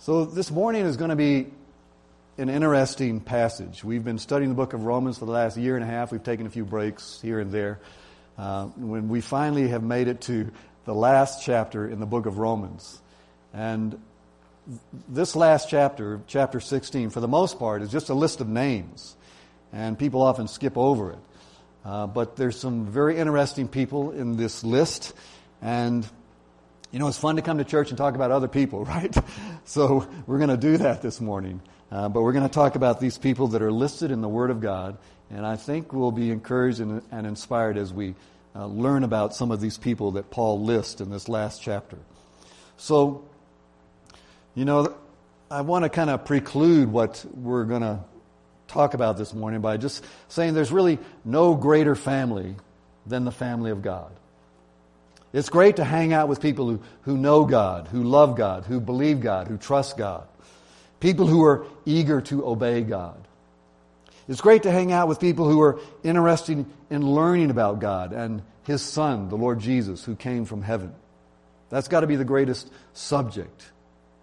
So this morning is going to be an interesting passage. We've been studying the book of Romans for the last year and a half. We've taken a few breaks here and there. When we finally have made it to the last chapter in the book of Romans. And this last chapter, chapter 16, for the most part, is just a list of names. And people often skip over it. But there's some very interesting people in this list. And you know, it's fun to come to church and talk about other people, right? So we're going to do that this morning. But we're going to talk about these people that are listed in the Word of God. And I think we'll be encouraged and inspired as we learn about some of these people that Paul lists in this last chapter. So, you know, I want to kind of preclude what we're going to talk about this morning by just saying there's really no greater family than the family of God. It's great to hang out with people who know God, who love God, who believe God, who trust God. People who are eager to obey God. It's great to hang out with people who are interested in learning about God and His Son, the Lord Jesus, who came from heaven. That's got to be the greatest subject.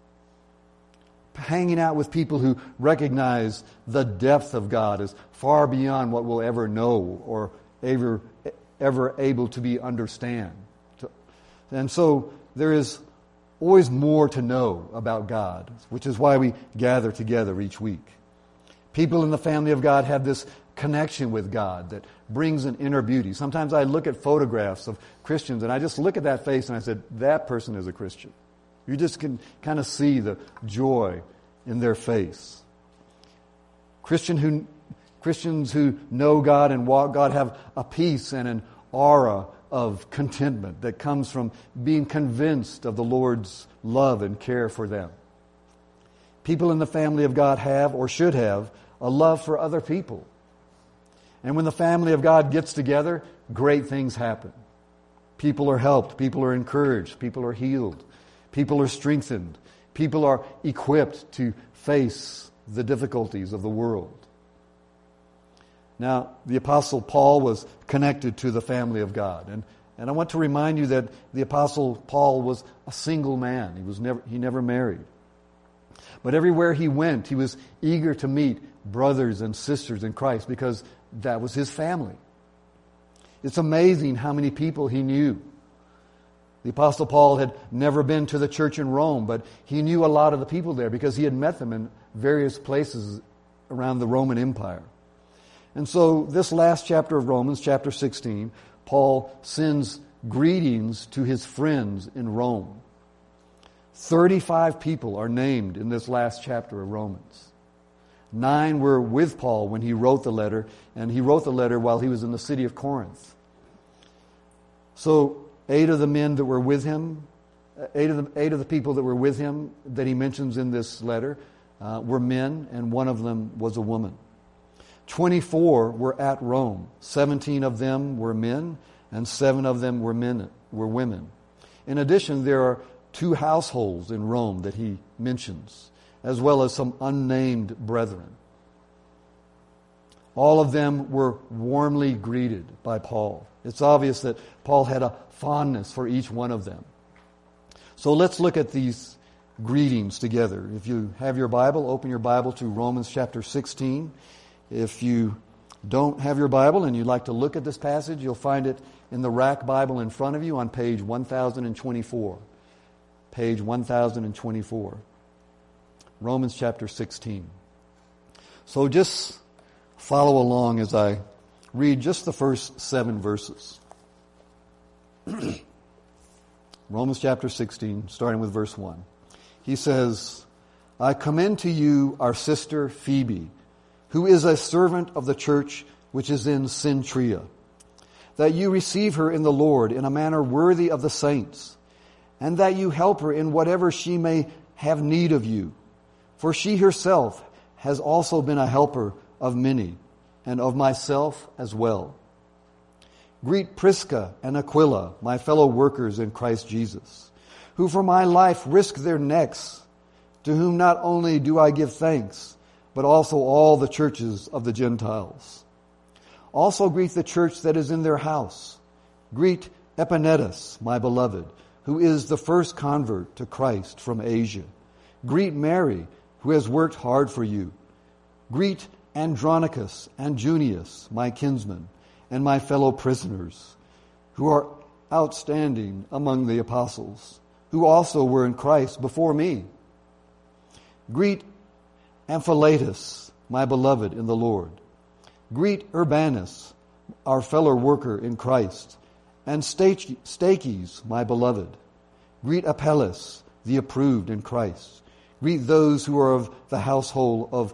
Hanging out with people who recognize the depth of God is far beyond what we'll ever know or ever able to understand. And so there is always more to know about God, which is why we gather together each week. People in the family of God have this connection with God that brings an inner beauty. Sometimes I look at photographs of Christians and I just look at that face and I said, that person is a Christian. You just can kind of see the joy in their face. Christians who know God and walk God have a peace and an aura of contentment that comes from being convinced of the Lord's love and care for them. People in the family of God have, or should have, a love for other people. And when the family of God gets together, great things happen. People are helped, people are encouraged, people are healed, people are strengthened, people are equipped to face the difficulties of the world. Now, the Apostle Paul was connected to the family of God. And I want to remind you that the Apostle Paul was a single man. He never married. But everywhere he went, he was eager to meet brothers and sisters in Christ because that was his family. It's amazing how many people he knew. The Apostle Paul had never been to the church in Rome, but he knew a lot of the people there because he had met them in various places around the Roman Empire. And so this last chapter of Romans, chapter 16, Paul sends greetings to his friends in Rome. 35 people are named in this last chapter of Romans. 9 were with Paul when he wrote the letter, and he wrote the letter while he was in the city of Corinth. So 8 of the men that were with him, 8 of the people that were with him that he mentions in this letter were men, and 1 of them was a woman. 24 were at Rome. 17 of them were men, and 7 of them were women. In addition, there are 2 households in Rome that he mentions, as well as some unnamed brethren. All of them were warmly greeted by Paul. It's obvious that Paul had a fondness for each one of them. So let's look at these greetings together. If you have your Bible, open your Bible to Romans chapter 16. If you don't have your Bible and you'd like to look at this passage, you'll find it in the Rack Bible in front of you on page 1024. Page 1024. Romans chapter 16. So just follow along as I read just the first 7 verses. Romans chapter 16, starting with verse 1. He says, I commend to you our sister Phoebe, who is a servant of the church which is in Cenchrea, that you receive her in the Lord in a manner worthy of the saints, and that you help her in whatever she may have need of you. For she herself has also been a helper of many, and of myself as well. Greet Prisca and Aquila, my fellow workers in Christ Jesus, who for my life risk their necks, to whom not only do I give thanks, but also all the churches of the Gentiles. Also greet the church that is in their house. Greet Epaenetus, my beloved, who is the first convert to Christ from Asia. Greet Mary, who has worked hard for you. Greet Andronicus and Junius, my kinsmen, and my fellow prisoners, who are outstanding among the apostles, who also were in Christ before me. Greet Amphilautus, my beloved in the Lord. Greet Urbanus, our fellow worker in Christ, and Stachys, my beloved. Greet Apelles, the approved in Christ. Greet those who are of the household of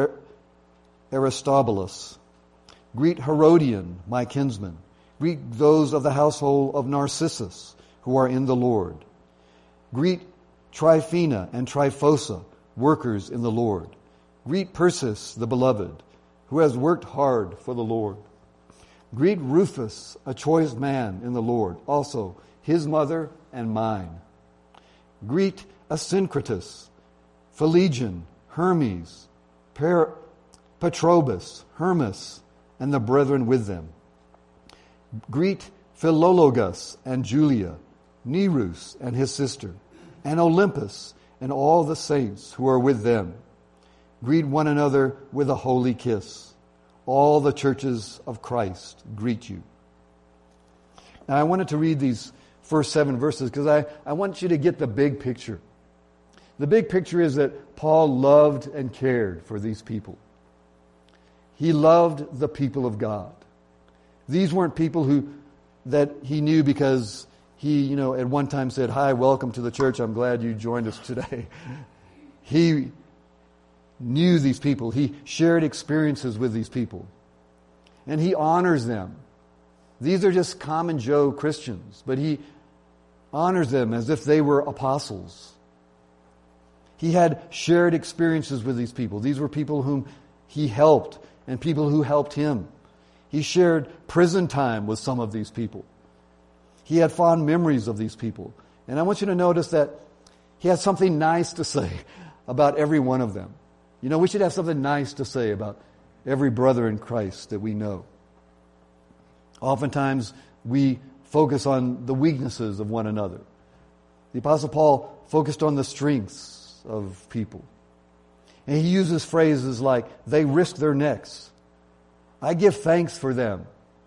Aristobulus. Greet Herodion, my kinsman. Greet those of the household of Narcissus, who are in the Lord. Greet Tryphena and Tryphosa, workers in the Lord. Greet Persis, the beloved, who has worked hard for the Lord. Greet Rufus, a choice man in the Lord, also his mother and mine. Greet Asyncritus, Phlegon, Hermes, Patrobus, Hermas, and the brethren with them. Greet Philologus and Julia, Nerus and his sister, and Olympus and all the saints who are with them. Greet one another with a holy kiss. All the churches of Christ greet you. Now I wanted to read these first 7 verses because I want you to get the big picture. The big picture is that Paul loved and cared for these people. He loved the people of God. These weren't people that he knew because he, at one time said, "Hi, welcome to the church. I'm glad you joined us today." He knew these people. He shared experiences with these people. And he honors them. These are just common Joe Christians, but he honors them as if they were apostles. He had shared experiences with these people. These were people whom he helped and people who helped him. He shared prison time with some of these people. He had fond memories of these people. And I want you to notice that he had something nice to say about every one of them. We should have something nice to say about every brother in Christ that we know. Oftentimes, we focus on the weaknesses of one another. The Apostle Paul focused on the strengths of people. And he uses phrases like, "They risk their necks. I give thanks for them."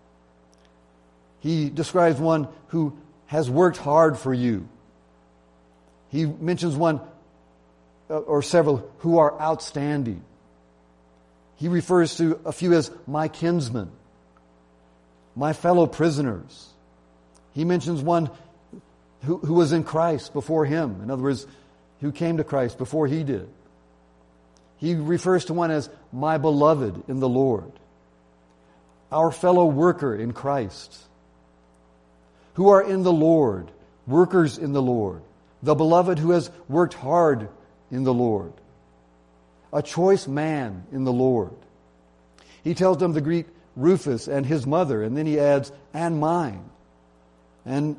He describes one who has worked hard for you. He mentions one or several who are outstanding. He refers to a few as my kinsmen, my fellow prisoners. He mentions one who was in Christ before him. In other words, who came to Christ before he did. He refers to one as my beloved in the Lord, our fellow worker in Christ, who are in the Lord, workers in the Lord, the beloved who has worked hard in the Lord, a choice man in the Lord. He tells them to greet Rufus and his mother, and then he adds, "and mine." And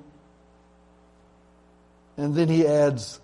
then he adds,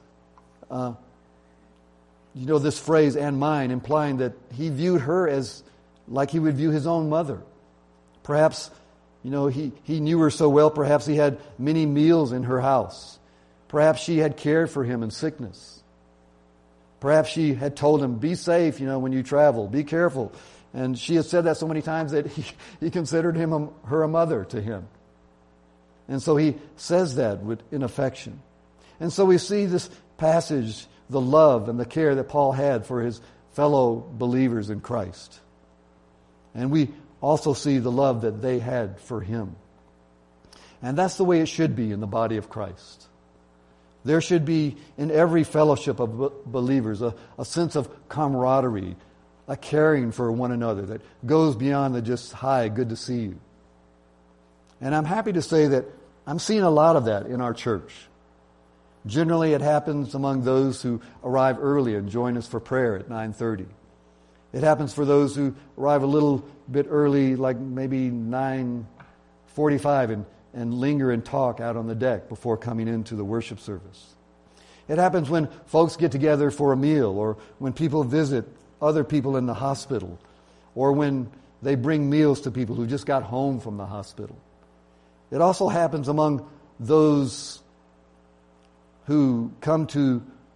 this phrase, "and mine," implying that he viewed her as like he would view his own mother. Perhaps, he knew her so well, perhaps he had many meals in her house. Perhaps she had cared for him in sickness. Perhaps she had told him, "Be safe, when you travel. Be careful." And she had said that so many times that he considered her a mother to him. And so he says that in affection. And so we see this passage, the love and the care that Paul had for his fellow believers in Christ. And we also see the love that they had for him. And that's the way it should be in the body of Christ. There should be in every fellowship of believers a sense of camaraderie, a caring for one another that goes beyond the just, "Hi, good to see you." And I'm happy to say that I'm seeing a lot of that in our church. Generally, it happens among those who arrive early and join us for prayer at 9:30. It happens for those who arrive a little bit early, like maybe 9:45, and linger and talk out on the deck before coming into the worship service. It happens when folks get together for a meal, or when people visit other people in the hospital, or when they bring meals to people who just got home from the hospital. It also happens among those who come to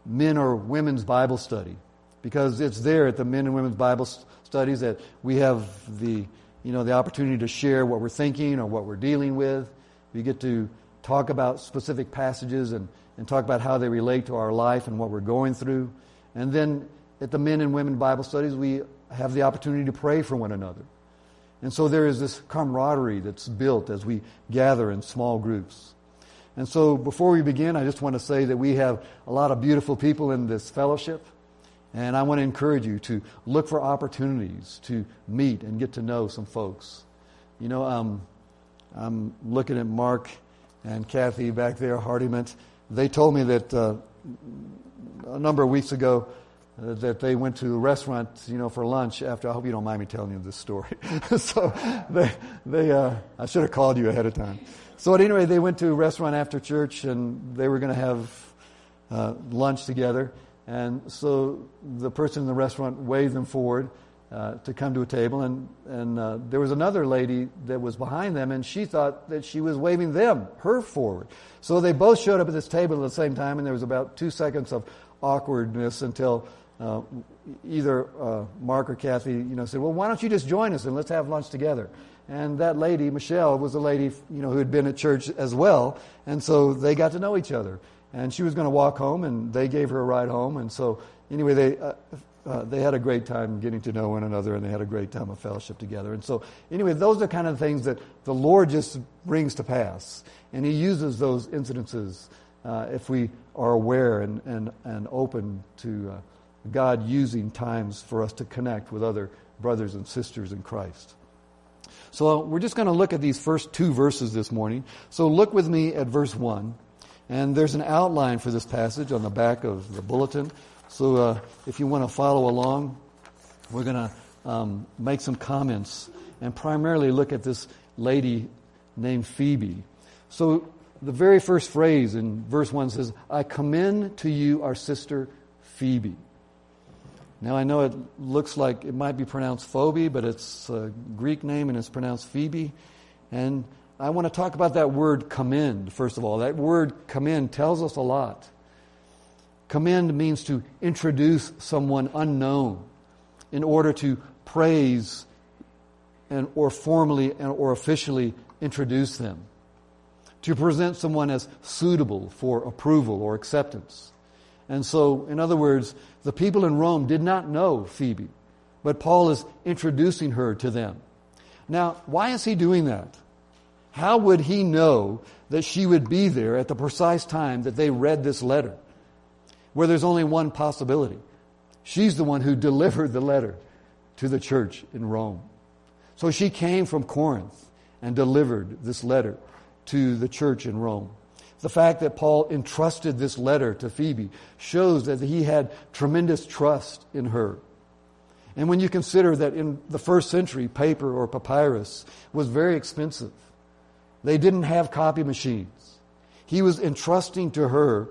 men or women's Bible study, because it's there at the men and women's Bible studies that we have the opportunity to share what we're thinking or what we're dealing with. We get to talk about specific passages and talk about how they relate to our life and what we're going through. And then at the men and women Bible studies, we have the opportunity to pray for one another. And so there is this camaraderie that's built as we gather in small groups. And so before we begin, I just want to say that we have a lot of beautiful people in this fellowship. And I want to encourage you to look for opportunities to meet and get to know some folks. I'm looking at Mark and Kathy back there, Hardyment. They told me that a number of weeks ago that they went to a restaurant, for lunch after. I hope you don't mind me telling you this story. So I should have called you ahead of time. So anyway, they went to a restaurant after church, and they were going to have lunch together. And so the person in the restaurant waved them forward to come to a table, and there was another lady that was behind them, and she thought that she was waving her forward. So they both showed up at this table at the same time, and there was about 2 seconds of awkwardness until either Mark or Kathy, said, "Well, why don't you just join us and let's have lunch together?" And that lady, Michelle, was a lady, who had been at church as well, and so they got to know each other. And she was going to walk home, and they gave her a ride home. And so, anyway, they had a great time getting to know one another, and they had a great time of fellowship together. And so, anyway, those are the kind of things that the Lord just brings to pass. And He uses those incidences if we are aware and open to God using times for us to connect with other brothers and sisters in Christ. So we're just going to look at these first 2 verses this morning. So look with me at verse 1. And there's an outline for this passage on the back of the bulletin. So if you want to follow along, we're going to make some comments and primarily look at this lady named Phoebe. So the very first phrase in verse 1 says, "I commend to you our sister Phoebe." Now I know it looks like it might be pronounced Phoebe, but it's a Greek name and it's pronounced Phoebe. And I want to talk about that word commend, first of all. That word commend tells us a lot. Commend means to introduce someone unknown in order to praise or formally or officially introduce them. To present someone as suitable for approval or acceptance. And so, in other words, the people in Rome did not know Phoebe, but Paul is introducing her to them. Now, why is he doing that? How would he know that she would be there at the precise time that they read this letter? Where there's only one possibility. She's the one who delivered the letter to the church in Rome. So she came from Corinth and delivered this letter to the church in Rome. The fact that Paul entrusted this letter to Phoebe shows that he had tremendous trust in her. And when you consider that in the first century, paper or papyrus was very expensive. They didn't have copy machines. He was entrusting to her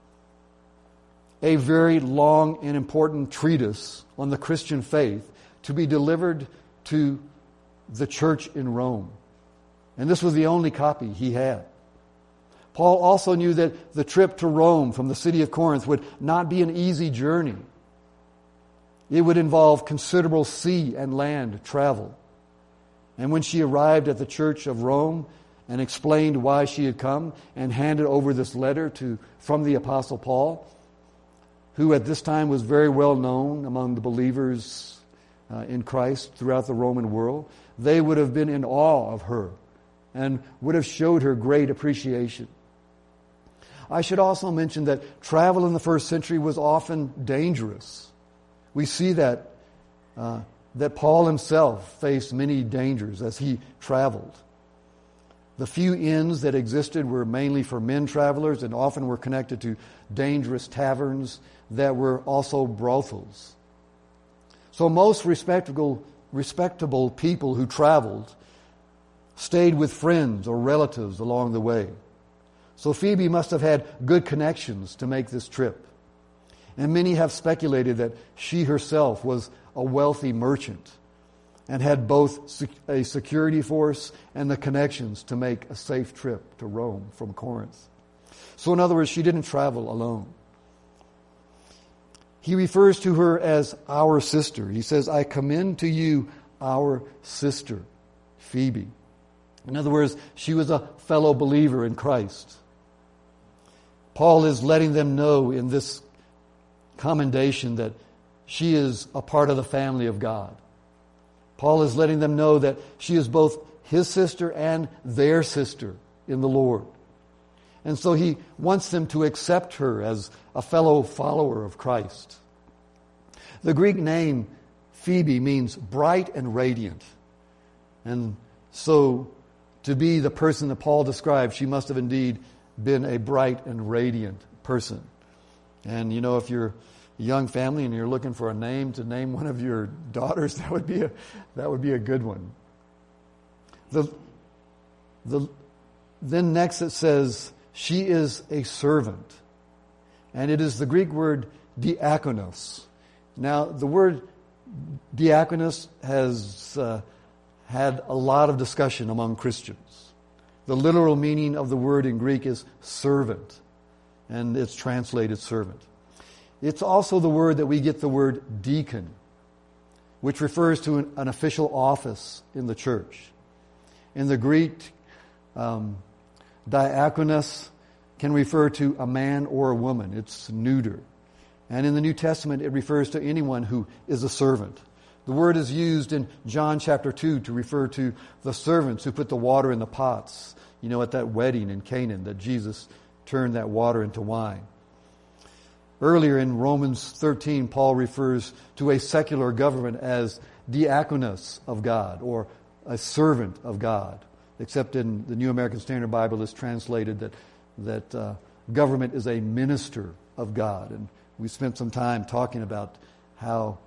a very long and important treatise on the Christian faith to be delivered to the church in Rome. And this was the only copy he had. Paul also knew that the trip to Rome from the city of Corinth would not be an easy journey. It would involve considerable sea and land travel. And when she arrived at the church of Rome and explained why she had come and handed over this letter from the Apostle Paul, who at this time was very well known among the believers in Christ throughout the Roman world, they would have been in awe of her and would have showed her great appreciation. I should also mention that travel in the first century was often dangerous. We see that Paul himself faced many dangers as he traveled. The few inns that existed were mainly for men travelers and often were connected to dangerous taverns that were also brothels. So most respectable people who traveled stayed with friends or relatives along the way. So Phoebe must have had good connections to make this trip. And many have speculated that she herself was a wealthy merchant and had both a security force and the connections to make a safe trip to Rome from Corinth. So in other words, she didn't travel alone. he refers to her as our sister. He says, I commend to you our sister, Phoebe. In other words, she was a fellow believer in Christ. Paul is letting them know in this commendation that she is a part of the family of God. Paul is letting them know that she is both his sister and their sister in the Lord. And so he wants them to accept her as a fellow follower of Christ. The Greek name Phoebe means bright and radiant. And so to be the person that Paul described, she must have indeed been a bright and radiant person. And you know, if you're a young family and you're looking for a name to name one of your daughters, that would be a good one. Then next it says, she is a servant. And it is the Greek word diakonos. Now, the word diakonos has had a lot of discussion among Christians. The literal meaning of the word in Greek is servant, and it's translated servant. It's also the word that we get the word deacon, which refers to an official office in the church. In the Greek, diakonos can refer to a man or a woman. It's neuter. And in the New Testament, it refers to anyone who is a servant. The word is used in John chapter 2 to refer to the servants who put the water in the pots, you know, at that wedding in Canaan, that Jesus turned that water into wine. Earlier in Romans 13, Paul refers to a secular government as diakonos of God, or a servant of God. Except in the New American Standard Bible, it's translated that government is a minister of God. And we spent some time talking about how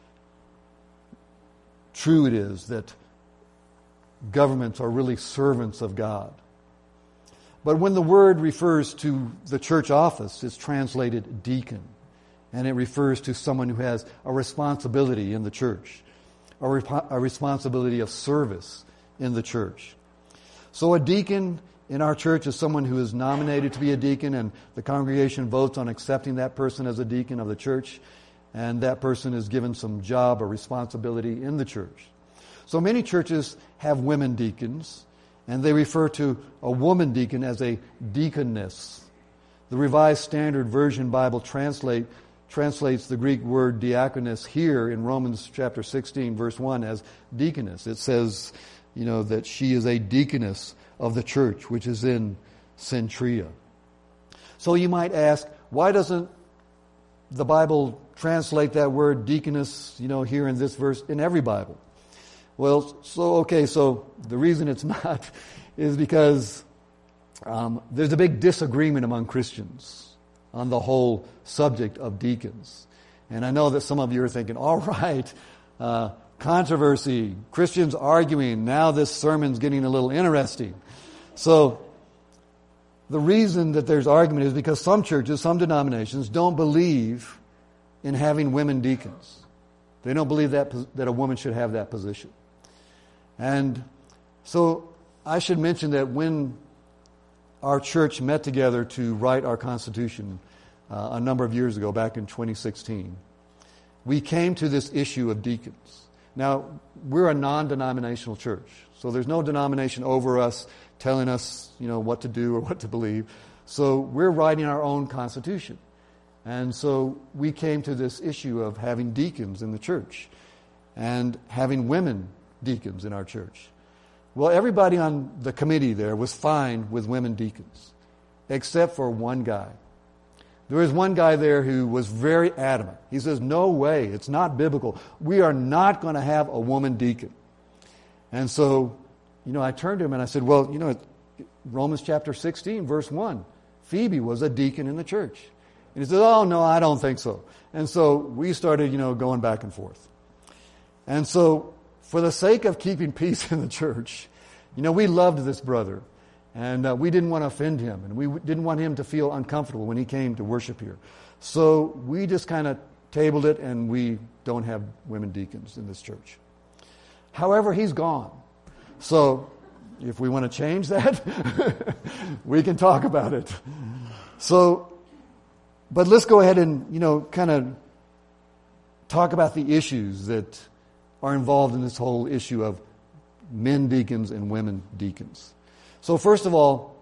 true it is that governments are really servants of God. But when the word refers to the church office, it's translated deacon. And it refers to someone who has a responsibility in the church, a responsibility of service in the church. So a deacon in our church is someone who is nominated to be a deacon, and the congregation votes on accepting that person as a deacon of the church, and that person is given some job or responsibility in the church. So many churches have women deacons, and they refer to a woman deacon as a deaconess. The Revised Standard Version Bible translates the Greek word diakonus here in Romans chapter 16, verse 1 as deaconess. It says, you know, that she is a deaconess of the church, which is in Centria. So you might ask, why doesn't the Bible translate that word deaconess, you know, here in this verse in every Bible? Well, so the reason it's not is because there's a big disagreement among Christians on the whole subject of deacons. And I know that some of you are thinking, all right, controversy, Christians arguing, now this sermon's getting a little interesting. So the reason that there's argument is because some churches, some denominations don't believe in having women deacons. They don't believe that a woman should have that position. And so I should mention that when our church met together to write our Constitution a number of years ago, back in 2016, we came to this issue of deacons. Now, we're a non-denominational church, so there's no denomination over us telling us, you know, what to do or what to believe. So we're writing our own Constitution. And so we came to this issue of having deacons in the church and having women deacons in our church. Well, everybody on the committee there was fine with women deacons, except for one guy. There was one guy there who was very adamant. He says, no way, it's not biblical. We are not going to have a woman deacon. And so, you know, I turned to him and I said, well, you know, Romans chapter 16, verse 1, Phoebe was a deacon in the church. And he said, oh, no, I don't think so. And so we started, you know, going back and forth. And so for the sake of keeping peace in the church, you know, we loved this brother. And we didn't want to offend him. And we didn't want him to feel uncomfortable when he came to worship here. So we just kind of tabled it, and we don't have women deacons in this church. However, he's gone. So if we want to change that, we can talk about it. So, but let's go ahead and, you know, kind of talk about the issues that are involved in this whole issue of men deacons and women deacons. So first of all,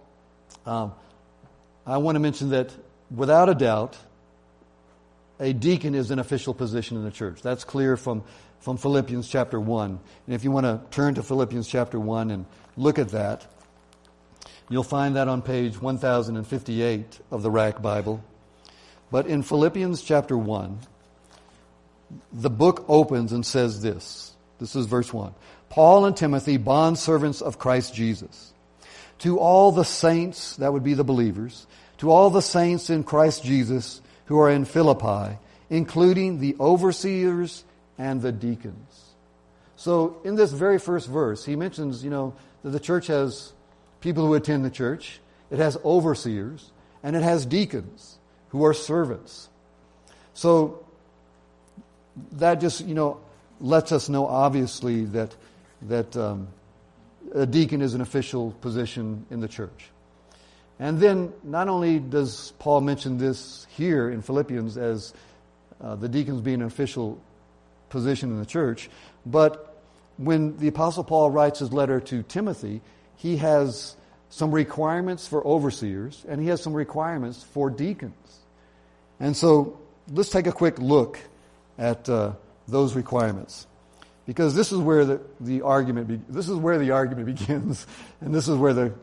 I want to mention that without a doubt, a deacon is an official position in the church. That's clear from Philippians chapter 1. And if you want to turn to Philippians chapter 1 and look at that, you'll find that on page 1058 of the Rack Bible. But in Philippians chapter 1, the book opens and says this. This is verse 1. Paul and Timothy, bondservants of Christ Jesus. To all the saints, that would be the believers, to all the saints in Christ Jesus who are in Philippi, including the overseers and the deacons. So in this very first verse, he mentions, that the church has people who attend the church. It has overseers, and it has deacons who are servants. So that just, lets us know obviously that a deacon is an official position in the church. And then not only does Paul mention this here in Philippians as the deacons being an official position in the church, but when the Apostle Paul writes his letter to Timothy, he has some requirements for overseers and he has some requirements for deacons. And so let's take a quick look at those requirements, because this is where the argument begins, and this is where the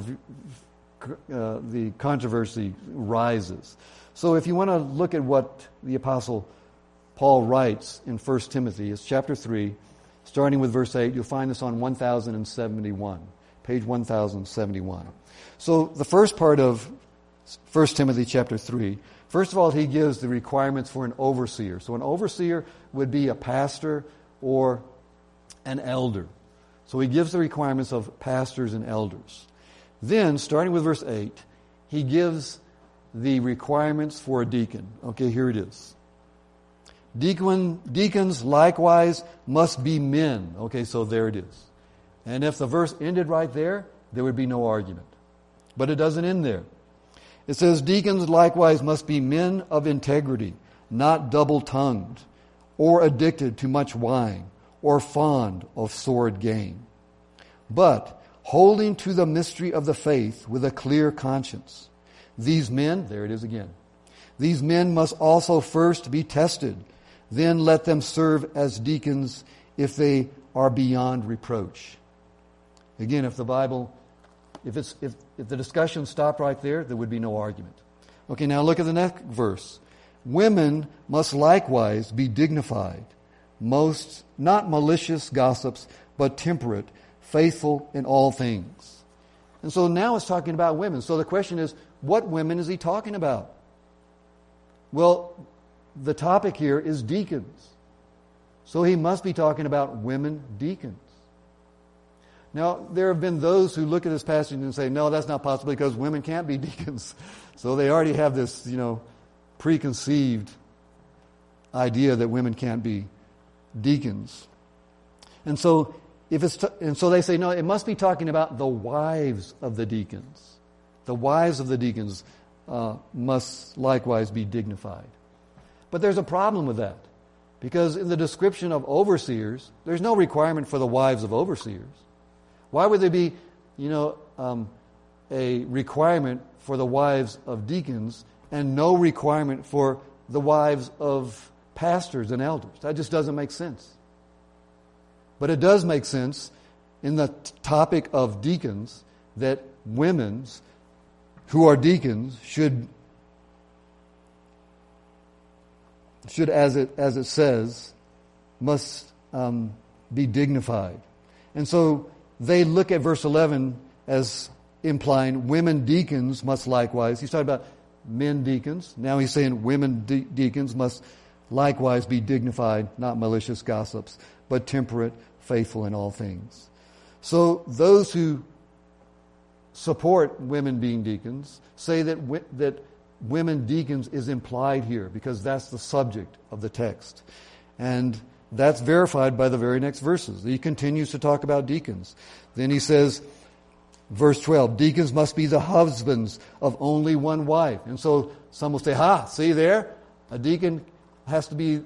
controversy rises. So if you want to look at what the Apostle Paul writes in 1 Timothy, it's chapter 3, starting with verse 8. You'll find this on 1071, page 1071. So the first part of 1 Timothy chapter 3, first of all, he gives the requirements for an overseer. So an overseer would be a pastor or an elder. So he gives the requirements of pastors and elders. Then, starting with verse 8, he gives the requirements for a deacon. Okay, here it is. Deacons likewise must be men. Okay, so there it is. And if the verse ended right there, there would be no argument. But it doesn't end there. It says, deacons likewise must be men of integrity, not double-tongued, or addicted to much wine, or fond of sordid gain, but holding to the mystery of the faith with a clear conscience. These men, there it is again, these men must also first be tested, then let them serve as deacons if they are beyond reproach. Again, if the discussion stopped right there, there would be no argument. Okay, now look at the next verse. Women must likewise be dignified, not malicious gossips, but temperate, faithful in all things. And so now it's talking about women. So the question is, what women is he talking about? Well, the topic here is deacons. So he must be talking about women deacons. Now, there have been those who look at this passage and say, no, that's not possible because women can't be deacons. So they already have this, preconceived idea that women can't be deacons. And so they say, no, it must be talking about the wives of the deacons. The wives of the deacons must likewise be dignified. But there's a problem with that, because in the description of overseers, there's no requirement for the wives of overseers. Why would there be, a requirement for the wives of deacons and no requirement for the wives of pastors and elders? That just doesn't make sense. But it does make sense in the topic of deacons that women who are deacons should, as it says, must be dignified. And so they look at verse 11 as implying women deacons must likewise. He's talking about men deacons. Now he's saying women deacons must likewise be dignified, not malicious gossips, but temperate, faithful in all things. So those who support women being deacons say that women deacons is implied here because that's the subject of the text. And that's verified by the very next verses. He continues to talk about deacons. Then he says, verse 12, deacons must be the husbands of only one wife. And so some will say, see there? A deacon has to be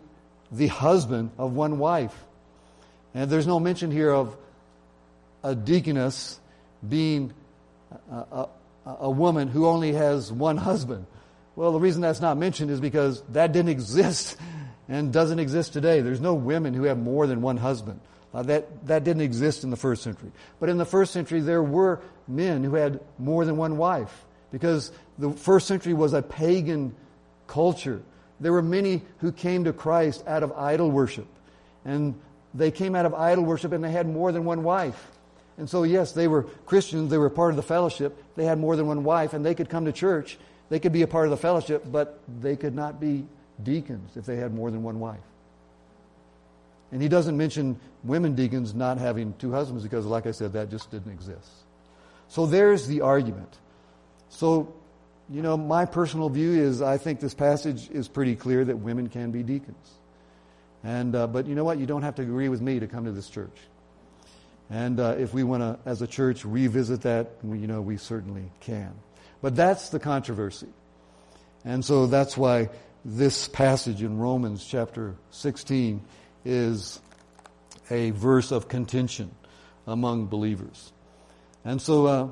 the husband of one wife. And there's no mention here of a deaconess being a woman who only has one husband. Well, the reason that's not mentioned is because that didn't exist and doesn't exist today. There's no women who have more than one husband. That didn't exist in the first century. But in the first century, there were men who had more than one wife, because the first century was a pagan culture. There were many who came to Christ out of idol worship. And they came out of idol worship and they had more than one wife. And so, yes, they were Christians, they were part of the fellowship, they had more than one wife, and they could come to church, they could be a part of the fellowship, but they could not be deacons if they had more than one wife. And he doesn't mention women deacons not having two husbands because, like I said, that just didn't exist. So there's the argument. So, my personal view is I think this passage is pretty clear that women can be deacons. And but you know what? You don't have to agree with me to come to this church. And if we want to, as a church, revisit that, we certainly can. But that's the controversy. And so that's why this passage in Romans chapter 16 is a verse of contention among believers. And so,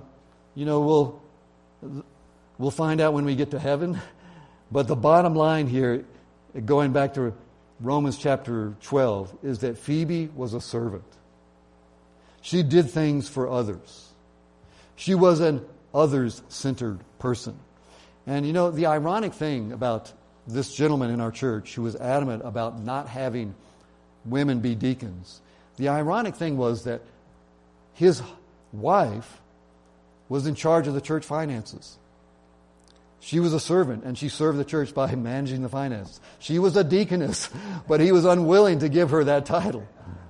we'll find out when we get to heaven. But the bottom line here, going back to Romans chapter 12, is that Phoebe was a servant. She did things for others. She was an others-centered person. And the ironic thing about this gentleman in our church who was adamant about not having women be deacons, the ironic thing was that his wife was in charge of the church finances. She was a servant, and she served the church by managing the finances. She was a deaconess, but he was unwilling to give her that title.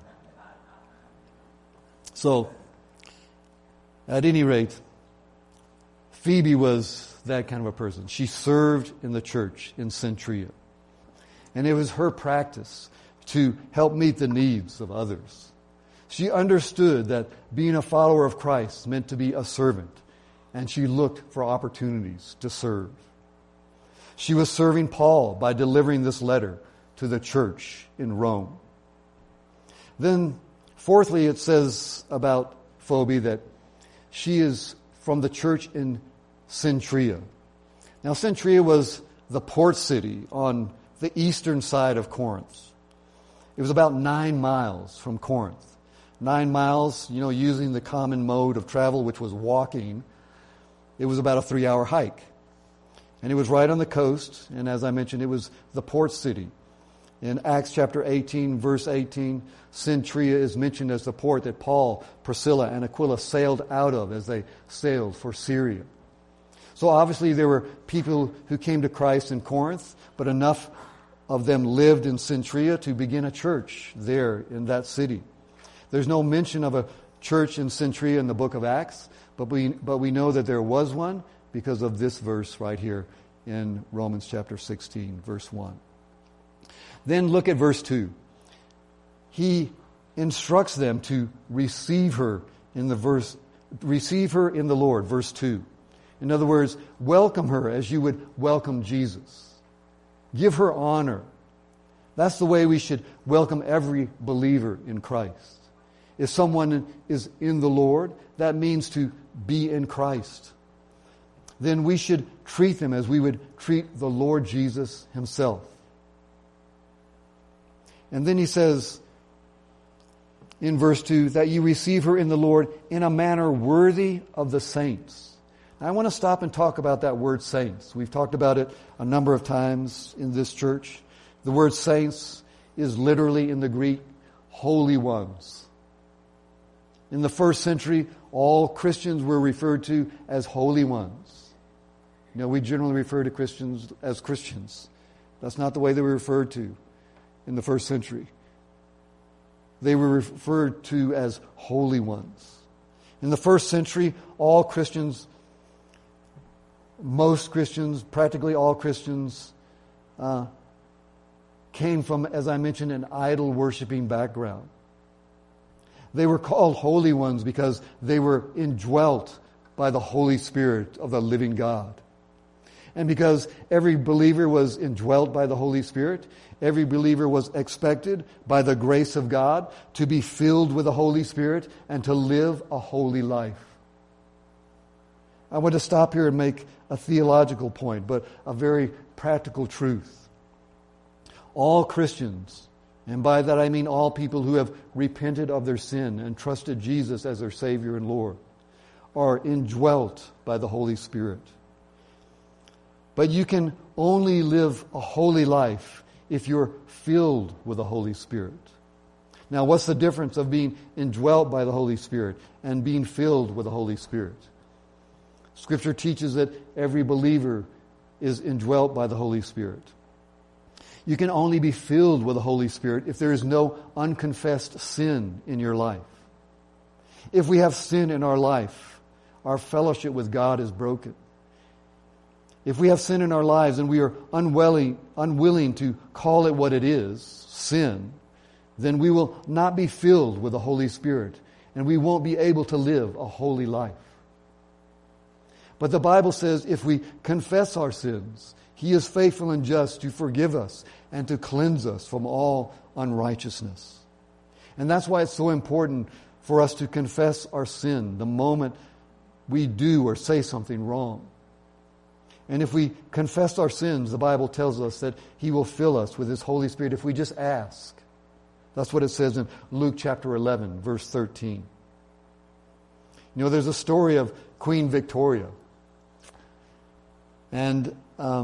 So, at any rate, Phoebe was that kind of a person. She served in the church in Cenchrea. And it was her practice to help meet the needs of others. She understood that being a follower of Christ meant to be a servant, and she looked for opportunities to serve. She was serving Paul by delivering this letter to the church in Rome. Then, fourthly, it says about Phoebe that she is from the church in Cenchrea. Now, Cenchrea was the port city on the eastern side of Corinth. It was about 9 miles from Corinth. 9 miles, using the common mode of travel, which was walking. It was about a 3-hour hike. And it was right on the coast, and as I mentioned, it was the port city. In Acts chapter 18, verse 18, Cenchrea is mentioned as the port that Paul, Priscilla, and Aquila sailed out of as they sailed for Syria. So obviously there were people who came to Christ in Corinth, but enough of them lived in Cenchrea to begin a church there in that city. There's no mention of a church in Cenchrea in the book of Acts, but we know that there was one because of this verse right here in Romans chapter 16, verse 1. Then look at verse 2. He instructs them to receive her in the Lord, verse 2. In other words, welcome her as you would welcome Jesus. Give her honor. That's the way we should welcome every believer in Christ. If someone is in the Lord, that means to be in Christ. Then we should treat them as we would treat the Lord Jesus himself. And then he says in verse 2, that you receive her in the Lord in a manner worthy of the saints. Now, I want to stop and talk about that word saints. We've talked about it a number of times in this church. The word saints is literally in the Greek, holy ones. In the first century, all Christians were referred to as holy ones. We generally refer to Christians as Christians. That's not the way they were referred to in the first century. They were referred to as holy ones. In the first century, all Christians, most Christians, practically all Christians, came from, as I mentioned, an idol-worshiping background. They were called holy ones because they were indwelt by the Holy Spirit of the living God. And because every believer was indwelt by the Holy Spirit, every believer was expected by the grace of God to be filled with the Holy Spirit and to live a holy life. I want to stop here and make a theological point, but a very practical truth. All Christians, and by that I mean all people who have repented of their sin and trusted Jesus as their Savior and Lord, are indwelt by the Holy Spirit. But you can only live a holy life if you're filled with the Holy Spirit. Now, what's the difference of being indwelt by the Holy Spirit and being filled with the Holy Spirit? Scripture teaches that every believer is indwelt by the Holy Spirit. You can only be filled with the Holy Spirit if there is no unconfessed sin in your life. If we have sin in our life, our fellowship with God is broken. If we have sin in our lives and we are unwilling to call it what it is, sin, then we will not be filled with the Holy Spirit and we won't be able to live a holy life. But the Bible says if we confess our sins, He is faithful and just to forgive us and to cleanse us from all unrighteousness. And that's why it's so important for us to confess our sin the moment we do or say something wrong. And if we confess our sins, the Bible tells us that He will fill us with His Holy Spirit if we just ask. That's what it says in Luke chapter 11, verse 13. You know, there's a story of Queen Victoria. And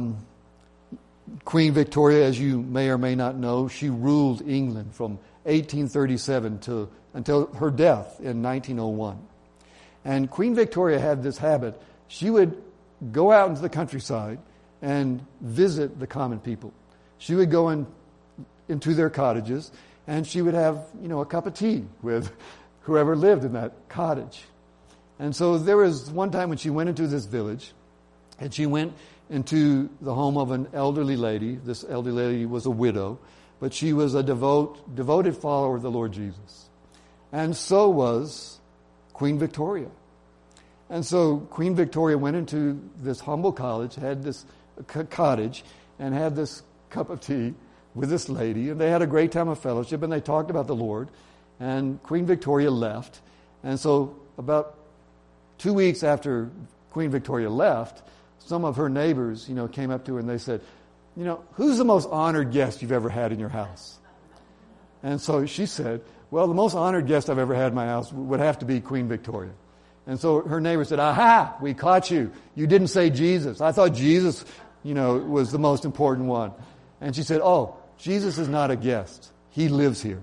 Queen Victoria, as you may or may not know, she ruled England from 1837 until her death in 1901. And Queen Victoria had this habit. She would go out into the countryside and visit the common people. She would go into their cottages and she would have, a cup of tea with whoever lived in that cottage. And so there was one time when she went into this village and she went into the home of an elderly lady. This elderly lady was a widow, but she was a devoted follower of the Lord Jesus. And so was Queen Victoria. And so Queen Victoria went into this humble cottage, had this cottage, and had this cup of tea with this lady. And they had a great time of fellowship, and they talked about the Lord. And Queen Victoria left. And so about 2 weeks after Queen Victoria left, some of her neighbors, came up to her and they said, who's the most honored guest you've ever had in your house? And so she said, well, the most honored guest I've ever had in my house would have to be Queen Victoria. And so her neighbor said, aha, we caught you. You didn't say Jesus. I thought Jesus, was the most important one. And she said, oh, Jesus is not a guest. He lives here.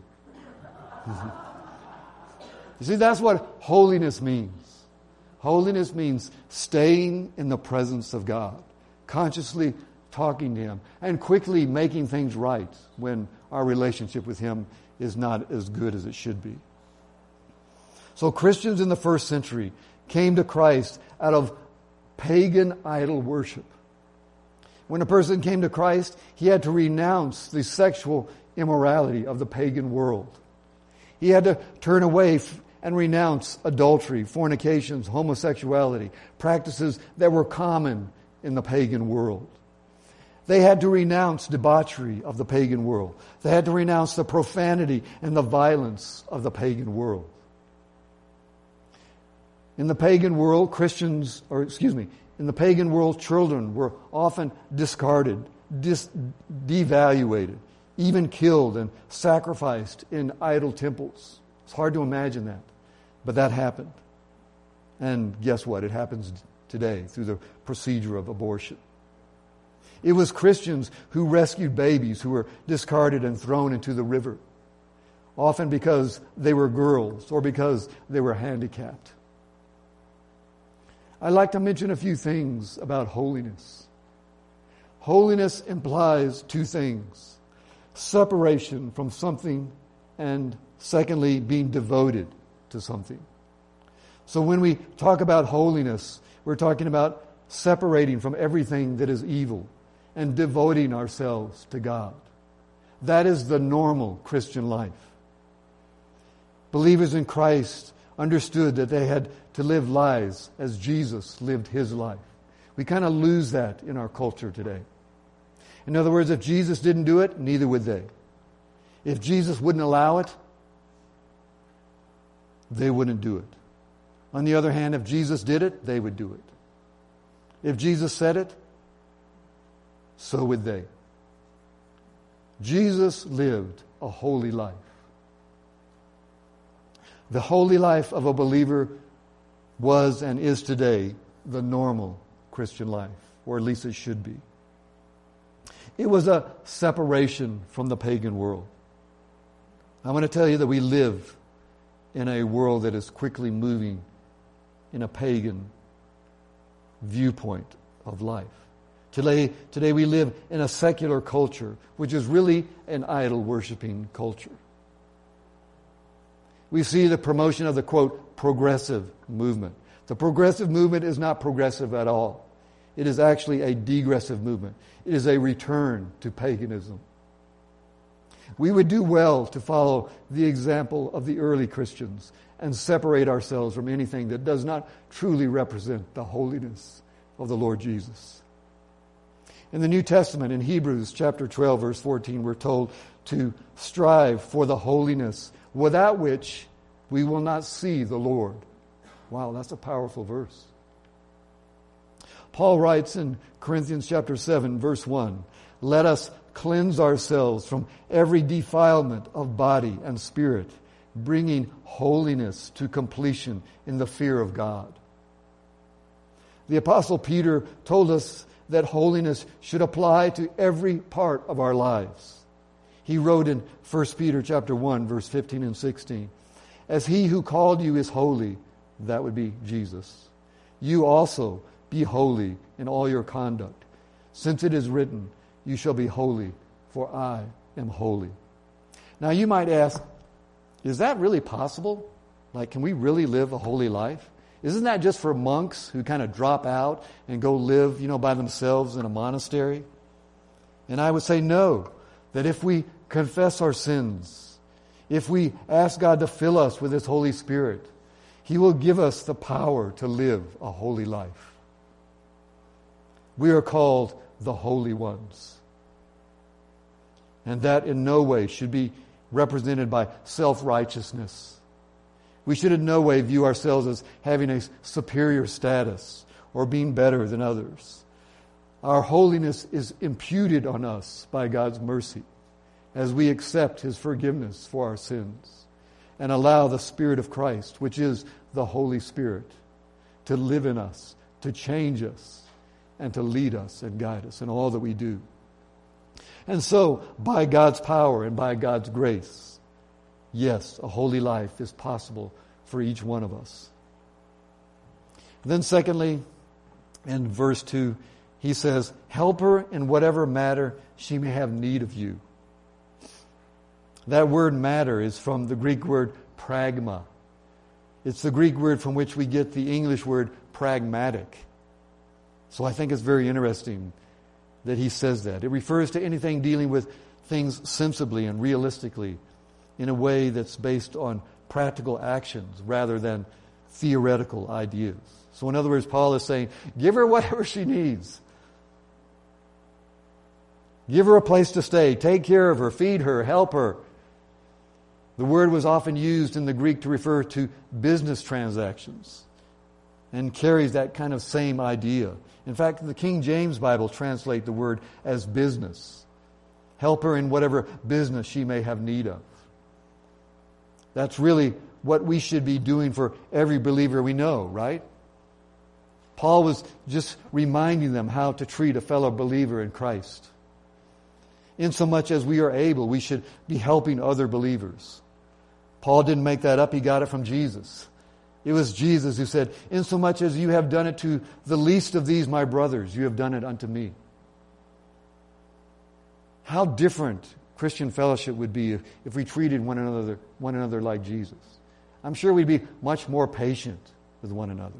You see, that's what holiness means. Holiness means staying in the presence of God, consciously talking to Him, and quickly making things right when our relationship with Him is not as good as it should be. So Christians in the first century came to Christ out of pagan idol worship. When a person came to Christ, he had to renounce the sexual immorality of the pagan world. He had to turn away and renounce adultery, fornications, homosexuality, practices that were common in the pagan world. They had to renounce debauchery of the pagan world. They had to renounce the profanity and the violence of the pagan world. In the pagan world, children were often discarded, devaluated, even killed and sacrificed in idol temples. It's hard to imagine that, but that happened. And guess what? It happens today through the procedure of abortion. It was Christians who rescued babies who were discarded and thrown into the river, often because they were girls or because they were handicapped. I'd like to mention a few things about holiness. Holiness implies two things: separation from something, and secondly, being devoted to something. So when we talk about holiness, we're talking about separating from everything that is evil and devoting ourselves to God. That is the normal Christian life. Believers in Christ understood that they had to live lives as Jesus lived His life, We kind of lose that in our culture today. In other words, if Jesus didn't do it, neither would they. If Jesus wouldn't allow it, they wouldn't do it. On the other hand, if Jesus did it, they would do it. If Jesus said it, so would they. Jesus lived a holy life. The holy life of a believer was and is today the normal Christian life, or at least it should be. It was a separation from the pagan world. I want to tell you that we live in a world that is quickly moving in a pagan viewpoint of life. Today we live in a secular culture, which is really an idol-worshiping culture. We see the promotion of the, quote, progressive movement. The progressive movement is not progressive at all. It is actually a degressive movement. It is a return to paganism. We would do well to follow the example of the early Christians and separate ourselves from anything that does not truly represent the holiness of the Lord Jesus. In the New Testament, in Hebrews chapter 12, verse 14, we're told to strive for the holiness without which we will not see the Lord. Wow, that's a powerful verse. Paul writes in Corinthians chapter 7, verse 1, "Let us cleanse ourselves from every defilement of body and spirit, bringing holiness to completion in the fear of God." The Apostle Peter told us that holiness should apply to every part of our lives. He wrote in 1 Peter chapter 1, verse 15 and 16, "As he who called you is holy," that would be Jesus, "you also be holy in all your conduct, since it is written, you shall be holy, for I am holy." Now you might ask, is that really possible? Like, can we really live a holy life? Isn't that just for monks who kind of drop out and go live, by themselves in a monastery? And I would say no, that if we confess our sins, if we ask God to fill us with His Holy Spirit, He will give us the power to live a holy life. We are called the holy ones. And that in no way should be represented by self-righteousness. We should in no way view ourselves as having a superior status or being better than others. Our holiness is imputed on us by God's mercy as we accept His forgiveness for our sins and allow the Spirit of Christ, which is the Holy Spirit, to live in us, to change us, and to lead us and guide us in all that we do. And so, by God's power and by God's grace, yes, a holy life is possible for each one of us. And then secondly, in verse 2, he says, "Help her in whatever matter she may have need of you." That word matter is from the Greek word pragma. It's the Greek word from which we get the English word pragmatic. So I think it's very interesting that he says that. It refers to anything dealing with things sensibly and realistically in a way that's based on practical actions rather than theoretical ideas. So in other words, Paul is saying, give her whatever she needs. Give her a place to stay. Take care of her. Feed her. Help her. The word was often used in the Greek to refer to business transactions and carries that kind of same idea. In fact, the King James Bible translates the word as business. Help her in whatever business she may have need of. That's really what we should be doing for every believer we know, right? Paul was just reminding them how to treat a fellow believer in Christ. Insomuch as we are able, we should be helping other believers. Paul didn't make that up. He got it from Jesus. It was Jesus who said, "Insomuch as you have done it to the least of these, my brothers, you have done it unto me." How different Christian fellowship would be if we treated one another like Jesus. I'm sure we'd be much more patient with one another.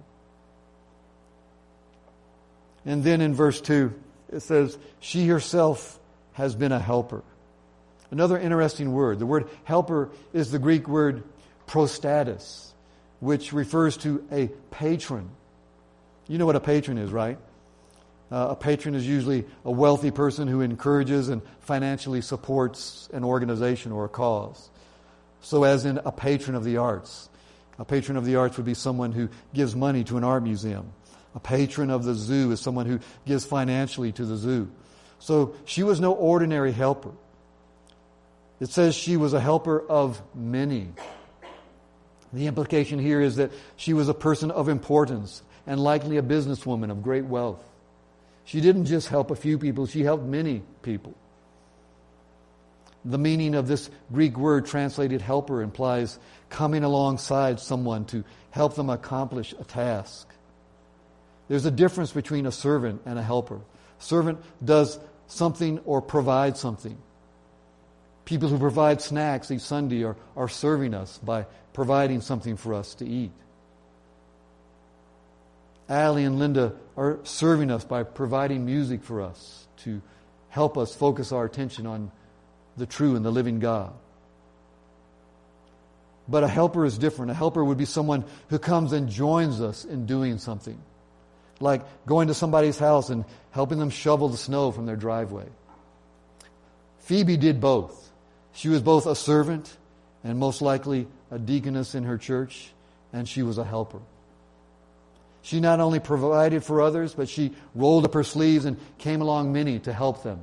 And then in verse 2, it says, "She herself has been a helper." Another interesting word. The word helper is the Greek word prostatis, which refers to a patron. You know what a patron is, right? A patron is usually a wealthy person who encourages and financially supports an organization or a cause. So as in a patron of the arts. A patron of the arts would be someone who gives money to an art museum. A patron of the zoo is someone who gives financially to the zoo. So she was no ordinary helper. It says she was a helper of many. The implication here is that she was a person of importance and likely a businesswoman of great wealth. She didn't just help a few people, she helped many people. The meaning of this Greek word translated helper implies coming alongside someone to help them accomplish a task. There's a difference between a servant and a helper. A servant does something or provides something. People who provide snacks each Sunday are serving us by providing something for us to eat. Allie and Linda are serving us by providing music for us to help us focus our attention on the true and the living God. But a helper is different. A helper would be someone who comes and joins us in doing something. Like going to somebody's house and helping them shovel the snow from their driveway. Phoebe did both. She was both a servant and most likely a deaconess in her church, and she was a helper. She not only provided for others, but she rolled up her sleeves and came along many to help them.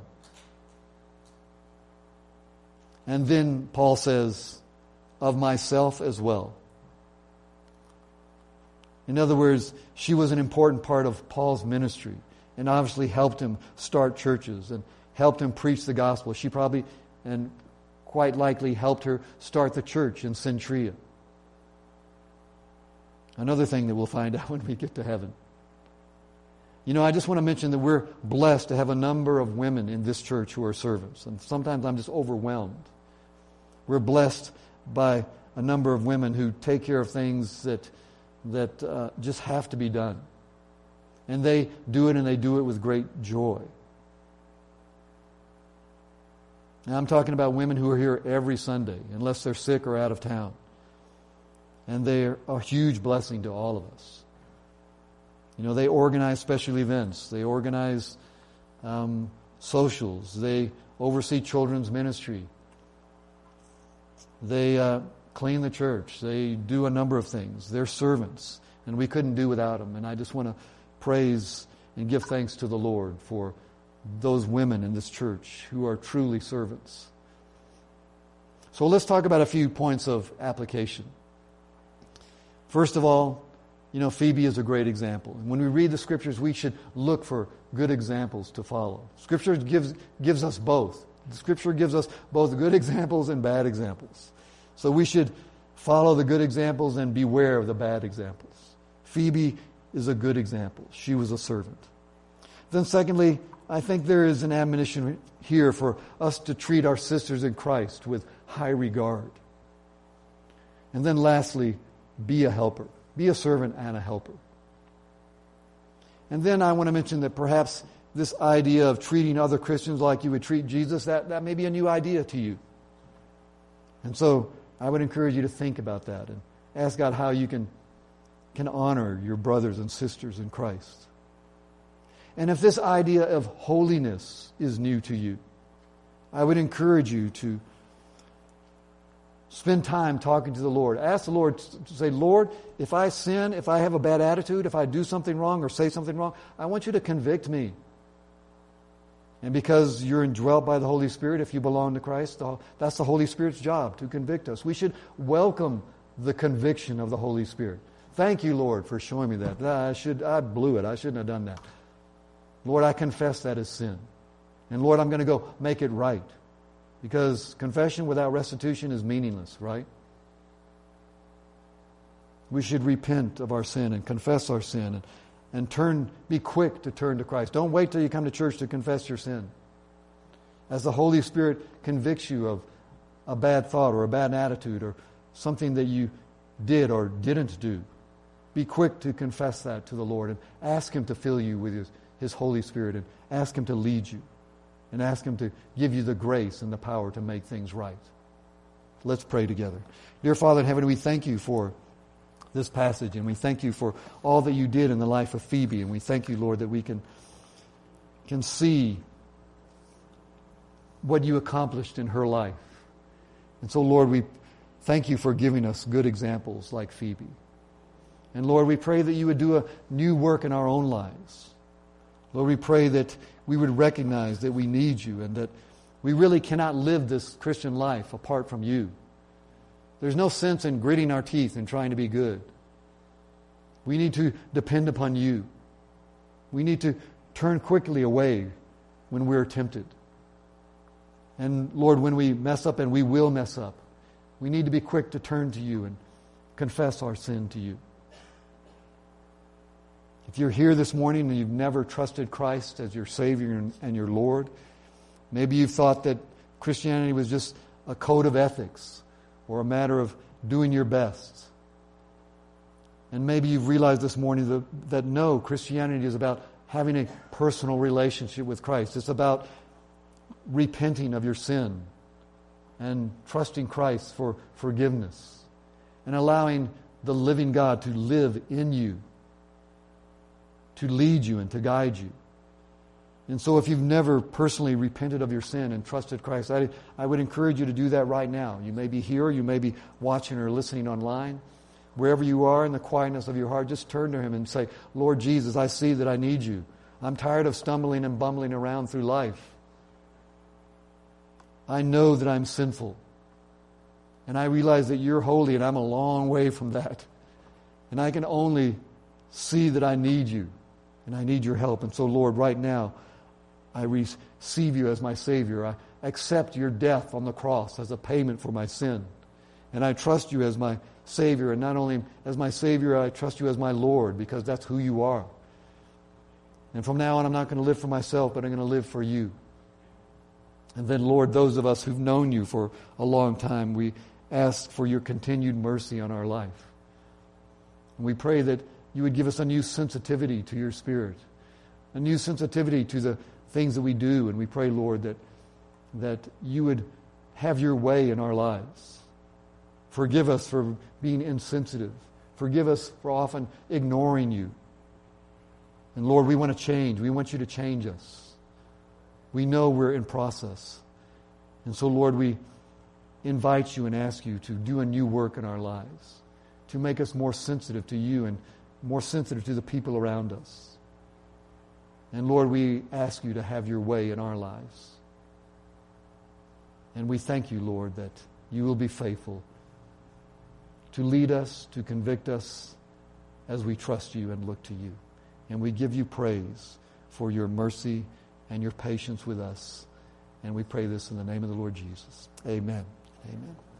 And then Paul says, of myself as well. In other words, she was an important part of Paul's ministry and obviously helped him start churches and helped him preach the gospel. She probably and quite likely helped her start the church in Centuria. Another thing that we'll find out when we get to heaven. You know, I just want to mention that we're blessed to have a number of women in this church who are servants. And sometimes I'm just overwhelmed. We're blessed by a number of women who take care of things that just have to be done. And they do it, and they do it with great joy. Now, I'm talking about women who are here every Sunday, unless they're sick or out of town. And they're a huge blessing to all of us. You know, they organize special events. They organize socials. They oversee children's ministry. They clean the church. They do a number of things. They're servants, and we couldn't do without them. And I just want to praise and give thanks to the Lord for those women in this church who are truly servants. So let's talk about a few points of application. First of all, you know, Phoebe is a great example. And when we read the Scriptures, we should look for good examples to follow. Scripture gives us both. The Scripture gives us both good examples and bad examples. So we should follow the good examples and beware of the bad examples. Phoebe is a good example. She was a servant. Then secondly, I think there is an admonition here for us to treat our sisters in Christ with high regard. And then lastly, be a helper. Be a servant and a helper. And then I want to mention that perhaps this idea of treating other Christians like you would treat Jesus, that may be a new idea to you. And so I would encourage you to think about that and ask God how you can honor your brothers and sisters in Christ. And if this idea of holiness is new to you, I would encourage you to spend time talking to the Lord. Ask the Lord to say, Lord, if I sin, if I have a bad attitude, if I do something wrong or say something wrong, I want you to convict me. And because you're indwelt by the Holy Spirit, if you belong to Christ, that's the Holy Spirit's job, to convict us. We should welcome the conviction of the Holy Spirit. Thank you, Lord, for showing me that. I blew it. I shouldn't have done that. Lord, I confess that as sin. And Lord, I'm going to go make it right. Because confession without restitution is meaningless, right? We should repent of our sin and confess our sin and be quick to turn to Christ. Don't wait till you come to church to confess your sin. As the Holy Spirit convicts you of a bad thought or a bad attitude or something that you did or didn't do, be quick to confess that to the Lord and ask Him to fill you with His Holy Spirit and ask Him to lead you. And ask Him to give you the grace and the power to make things right. Let's pray together. Dear Father in heaven, we thank you for this passage, and we thank you for all that you did in the life of Phoebe, and we thank you, Lord, that we can can see what you accomplished in her life. And so, Lord, we thank you for giving us good examples like Phoebe. And Lord, we pray that you would do a new work in our own lives. Lord, we pray that we would recognize that we need you and that we really cannot live this Christian life apart from you. There's no sense in gritting our teeth and trying to be good. We need to depend upon you. We need to turn quickly away when we're tempted. And Lord, when we mess up, and we will mess up, we need to be quick to turn to you and confess our sin to you. If you're here this morning and you've never trusted Christ as your Savior and your Lord, maybe you've thought that Christianity was just a code of ethics or a matter of doing your best. And maybe you've realized this morning that no, Christianity is about having a personal relationship with Christ. It's about repenting of your sin and trusting Christ for forgiveness and allowing the living God to live in you, to lead you and to guide you. And so if you've never personally repented of your sin and trusted Christ, I would encourage you to do that right now. You may be here, you may be watching or listening online. Wherever you are in the quietness of your heart, just turn to Him and say, Lord Jesus, I see that I need you. I'm tired of stumbling and bumbling around through life. I know that I'm sinful. And I realize that you're holy and I'm a long way from that. And I can only see that I need you and I need your help. And so, Lord, right now, I receive you as my Savior. I accept your death on the cross as a payment for my sin. And I trust you as my Savior. And not only as my Savior, I trust you as my Lord, because that's who you are. And from now on, I'm not going to live for myself, but I'm going to live for you. And then, Lord, those of us who've known you for a long time, we ask for your continued mercy on our life. And we pray that you would give us a new sensitivity to your Spirit, a new sensitivity to the things that we do. And we pray, Lord, that you would have your way in our lives. Forgive us for being insensitive. Forgive us for often ignoring you. And Lord, we want to change. We want you to change us. We know we're in process. And so, Lord, we invite you and ask you to do a new work in our lives, to make us more sensitive to you and more sensitive to the people around us. And Lord, we ask you to have your way in our lives. And we thank you, Lord, that you will be faithful to lead us, to convict us as we trust you and look to you. And we give you praise for your mercy and your patience with us. And we pray this in the name of the Lord Jesus. Amen. Amen.